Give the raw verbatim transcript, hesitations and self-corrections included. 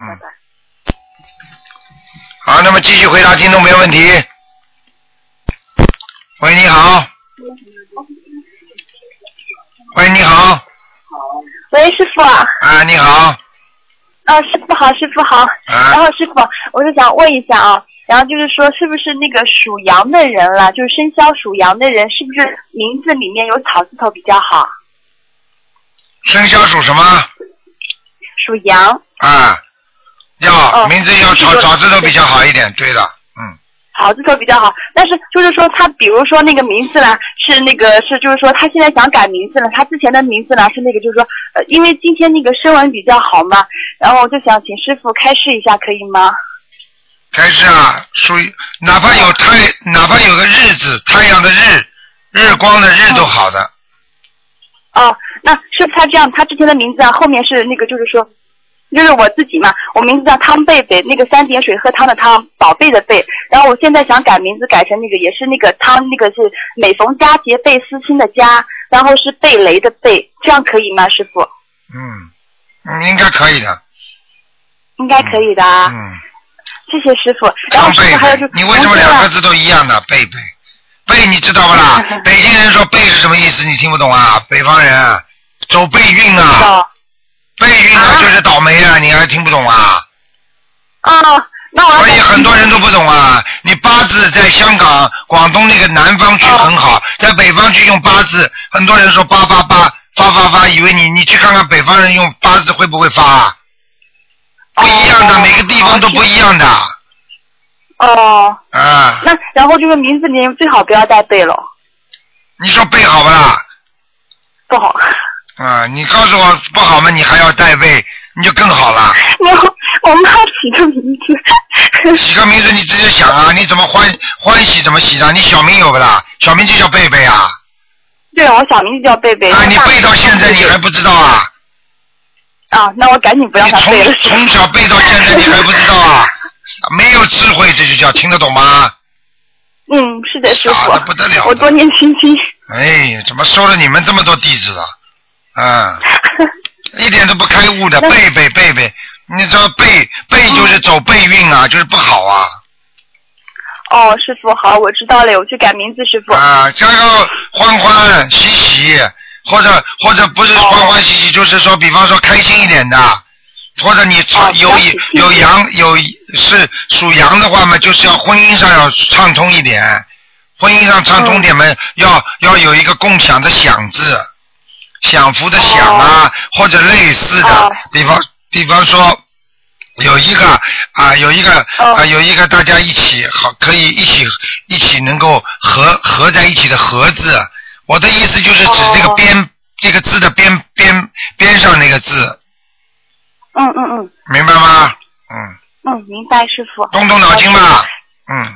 嗯。好，那么继续回答听众没问题。喂，你好。喂，你好。 喂，师傅。 啊，你好。 啊，师傅好，师傅好。啊、然后师傅，我就想问一下啊，然后就是说，是不是那个属羊的人了，就是生肖属羊的人，是不是名字里面有草字头比较好？ 生肖属什么？ 属羊。 啊，要、哦、名字要草草字头比较好一点，对的，嗯。 草字头比较好，但是就是说他，比如说那个名字呢，是那个是就是说他现在想改名字了，他之前的名字呢是那个就是说，呃，因为今天那个声纹比较好嘛，然后我就想请师傅开示一下，可以吗？ 开示啊，属于哪怕有太，哪怕有个日子，太阳的日，日光的日都好的。 嗯、哦，那是他这样，他之前的名字啊，后面是那个就是说。就是我自己嘛，我名字叫汤贝贝，那个三点水喝汤的汤，宝贝的贝。然后我现在想改名字，改成那个也是那个汤，那个是每逢佳节倍思亲的佳，然后是贝雷的贝，这样可以吗，师傅？ 嗯，嗯，应该可以的。 应该可以的啊。 嗯。 谢谢师傅。然后师傅还有就你为什么两个字都一样的？贝贝，贝你知道不啦？北京人说贝是什么意思？你听不懂啊？北方人走背运啊。背运啊，就是倒霉啊！你还听不懂啊？ 啊，那我。 所以很多人都不懂啊！你八字在香港、广东那个南方区很好，在北方区用八字，很多人说八八八发发发，以为你你去看看北方人用八字会不会发啊？不一样的，每个地方都不一样的。 哦。 啊。 那然后就是名字里面最好不要带贝了。 你说贝好不啦？ 不好。 啊，你告诉我不好吗？你还要带背，你就更好了。 然后我妈起个名字。 起个名字你直接想啊，你怎么欢欢喜怎么喜的？你小名有不啦？小名就叫贝贝啊。 对，我小名就叫贝贝。 啊，你背到现在你还不知道啊？ 啊，那我赶紧不让他背了。 从从小背到现在你还不知道啊？没有智慧，这就叫听得懂吗？ 嗯，是的，师傅。 傻的不得了。 我多念心经。 哎，怎么收了你们这么多弟子啊？啊，一点都不开悟的，背背背背，你知道背背就是走背运啊，就是不好啊。 哦，师傅好，我知道了，我去改名字，师傅。 啊，叫个欢欢喜喜，或者或者不是欢欢喜喜，就是说，比方说开心一点的，或者你有有羊有是属羊的话嘛，就是要婚姻上要畅通一点，婚姻上畅通点嘛，要要有一个共享的享字。享福的享啊， oh. 或者类似的， oh. 比方比方说有一个啊，有一个啊， oh. 有一个大家一起好，可以一起一起能够合合在一起的合字。我的意思就是指这个边、oh. 这个字的边边边上那个字。 嗯嗯嗯。 明白吗？嗯。 嗯，明白，师傅。 动动脑筋吧，嗯。